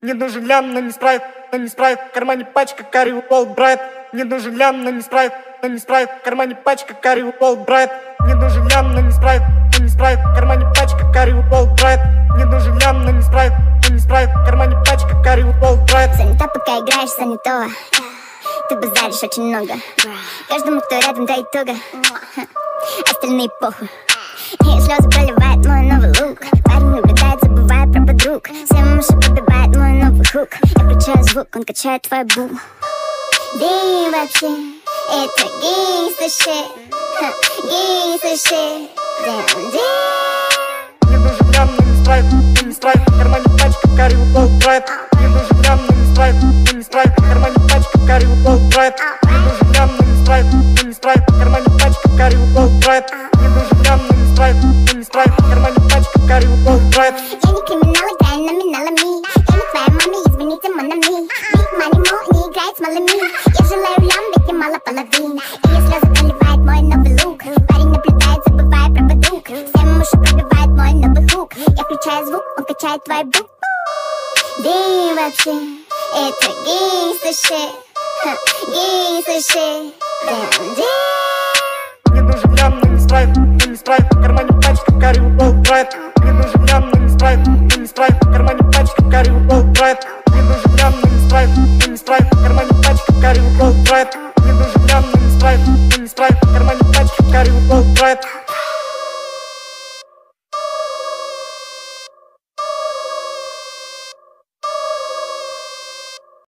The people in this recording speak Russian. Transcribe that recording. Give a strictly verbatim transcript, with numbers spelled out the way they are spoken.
Мне нужен лям, но не спрайт, но не спрайт. В кармане пачка карри Уолл Брайт. Мне нужен лям, но не спрайт, но не спрайт. В кармане пачка карри Уолл Брайт. Мне нужен лям, но не спрайт, но не спрайт. В кармане пачка карри Уолл Брайт. Мне нужен лям, но не спрайт, но не спрайт. В кармане пачка карри Уолл Брайт. Занята, пока играешь занятого. Ты базаришь очень много. Каждому, кто рядом, дай туго. Остальные похуй. И слезы проливает мой новый лук. Парень наблюдает, забывает про подруг. Всем уши пробивает мой новый хук. Я включаю звук, он качает твой бу. Да и вообще, это гейста shit. Гейста shit. Damn, damn. Мне нужен лям, но не спрайт, но не спрайт. В кармане пачка карри Уолл Брайт. Мне нужен лям, но не спрайт, но не спрайт. В кармане пачка карри Уолл Брайт. Мне нужен лям, но не спрайт, но не спрайт. В кармане пачка карри Уолл Брайт. Мне нужен лям, но не спрайт, но не спрайт. В кармане пачка карри Уолл Брайт. Я не криминал, играю номиналами. Я не твоя мама, извините, монами. Big money mo, не играет с малыми. Я желаю лям, ведь я мало половин. И я слезы проливает мой новый лук. Парень наблюдает, забывая про подруг. Всем уши пробивает мой новый хук. Я включаю звук, он качает твой бук. Да и вообще, это гейста shit. Гейста shit. Damn, damn. Мне нужен лям, но не спрайт, но не спрайт. В кармане пачка карри Уолл